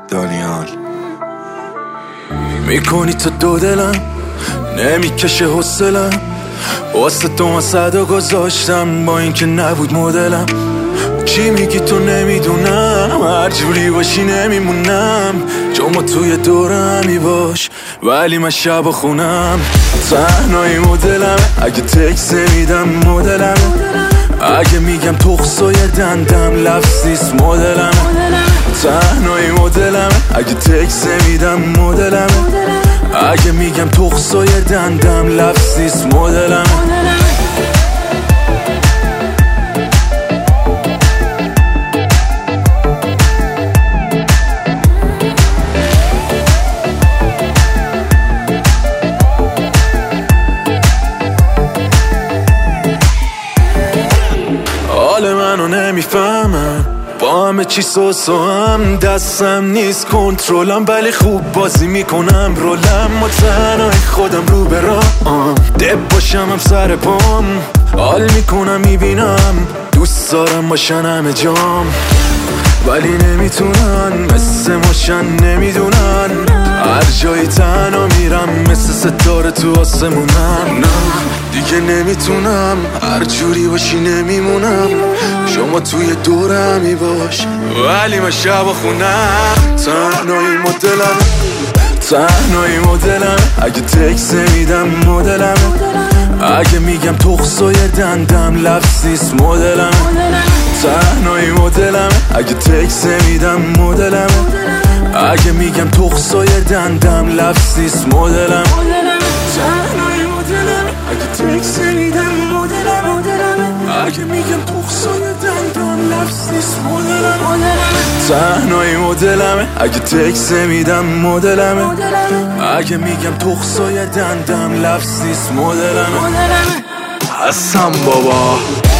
دانیال میکنی تو دو دلم نمیکشه حوصلم واسه تو من صدا گذاشتم با اینکه نبود مدلم چی میگی تو نمیدونم هر جوری باشی نمیمونم چون ما توی دورمی باش ولی من شب خونم تنهایی مدلم اگه تکس میدم مدلم اگه میگم تخصای دندم لفظیست مدلم تنهایی مدلم اگه تکس میدم مدلم اگه میگم تخصای دندم لفظیست مدلم حال منو نمیفهمم با همه چی سوسوام دستم نیست کنترلم ولی خوب بازی میکنم رولم متنهای خودم رو برام دب باشم هم سر پام حال میکنم میبینم دوست دارم باشن همه جام ولی نمیتونن مثل ماشن نمیدونن هر جایی تنها میرم مثل ستاره تو آسمونم نه دیگه نمیتونم هر جوری باشی نمیمونم شما توی دورمی باش ولی من شب خونم تنهایی مدلم اگه تکس میدم مدلم اگه میگم تخصای دندم لفظیست مدلم تنهایی مدلم اگه تکس میدم مدلم اگه میگم تخصای دندم لفظیست مدلم تنهایی مدلم اگه تکس میدم مدلم اگه میگم تخصای دندم لفظیست مدلم تنهایی مدلم اگه تکس میدم مدلم اگه میگم تخصای دندم لفظیست مدلم هستم بابا